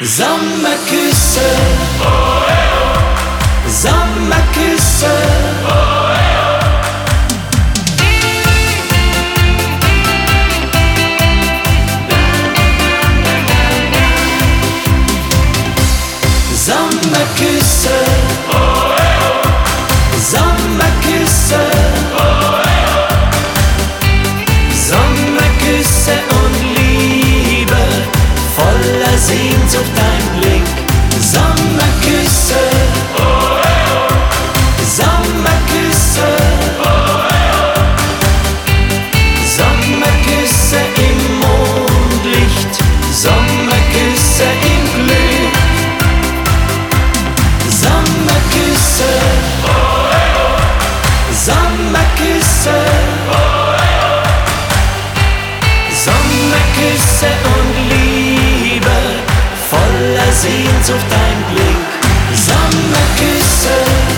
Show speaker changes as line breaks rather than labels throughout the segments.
Sommerküsse, Sommerküsse, Sommerküsse, Sommerküsse, Sommerküsse und Liebe, voller Sehnsucht dein Blick. Sommerküsse, Sommerküsse, Sommerküsse im Mondlicht, Sommerküsse im Glück. Sommerküsse, Sommerküsse, Sommerküsse und Liebe, voller Sehnsucht dein Blick. Sommerküsse,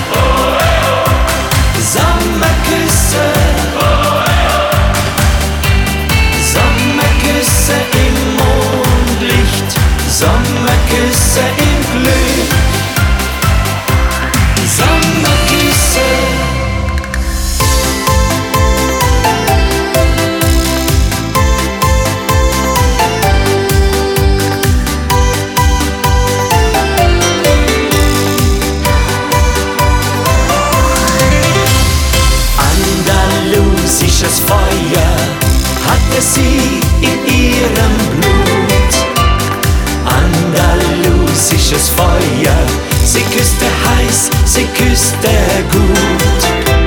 Sommerküsse, Sommerküsse im Mondlicht, Sommerküsse im Glück. Sommerküsse. Andalusisches Feuer hatte sie in ihrem Blut. Andalusisches Feuer, sie küsste heiß, sie küsste gut.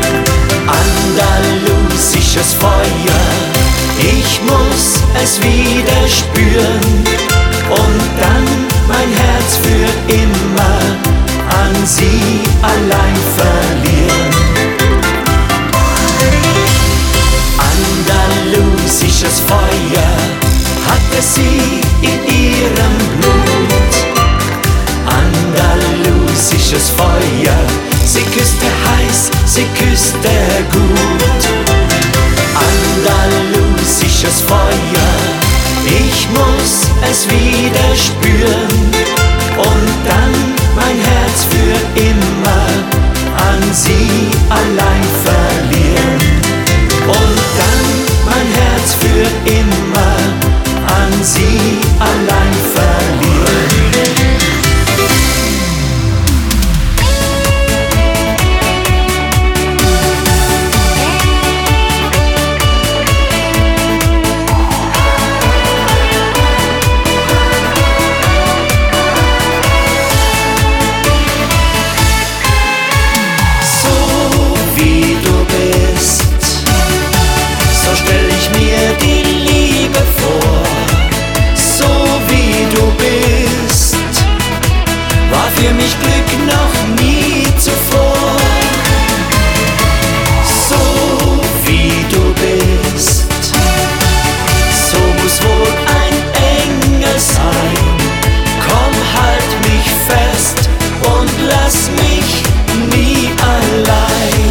Andalusisches Feuer, ich muss es wieder spüren und dann mein Herz für immer an sie allein verlieren. Andalusisches Feuer hatte sie in ihrem Blut. Andalusisches Feuer, sie küsste heiß, sie küsste gut. Andalusisches Feuer, ich muss es wieder spüren und dann mein Herz für immer an sie allein verlieren. Und dann mein Herz für immer an sie allein verlieren. Für mich Glück noch nie zuvor. So wie du bist, so muss wohl ein Engel sein. Komm, halt mich fest und lass mich nie allein.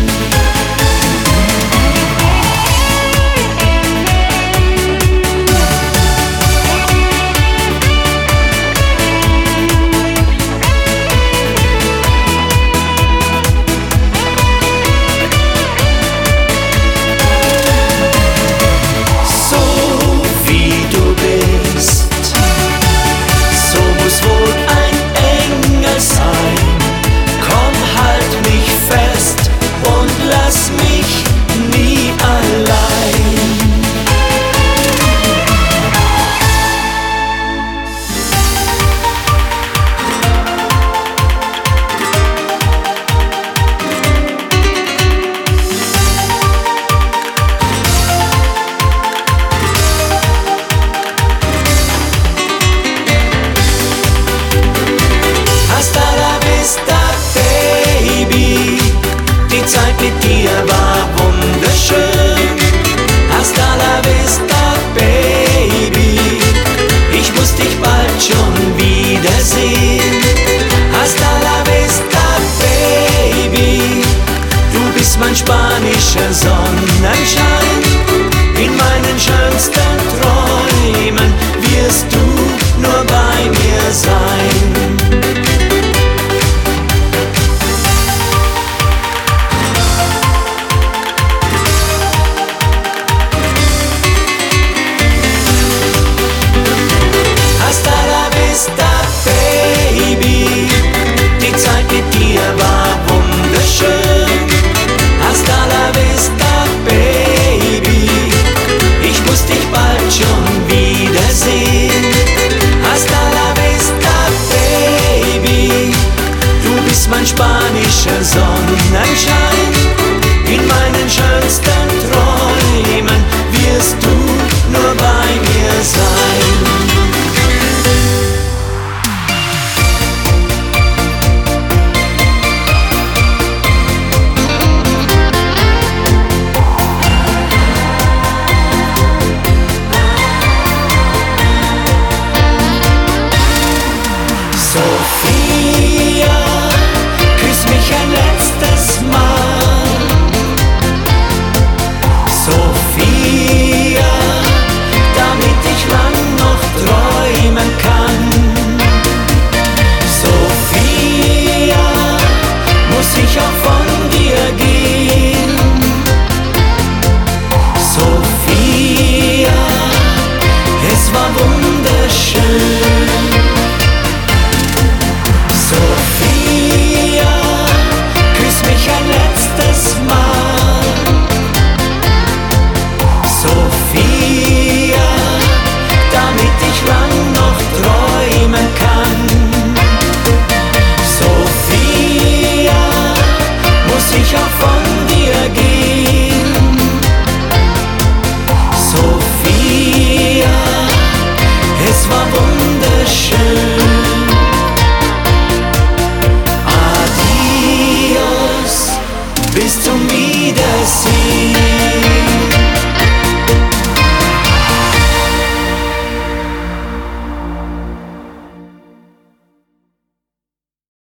Die Zeit mit dir war wunderschön. Hasta la vista, Baby. Ich muss dich bald schon wiedersehen. Hasta la vista, Baby. Du bist mein spanischer Sonnenschein. In meinen schönsten Träumen wirst du nur bei mir sein. Wiedersehen.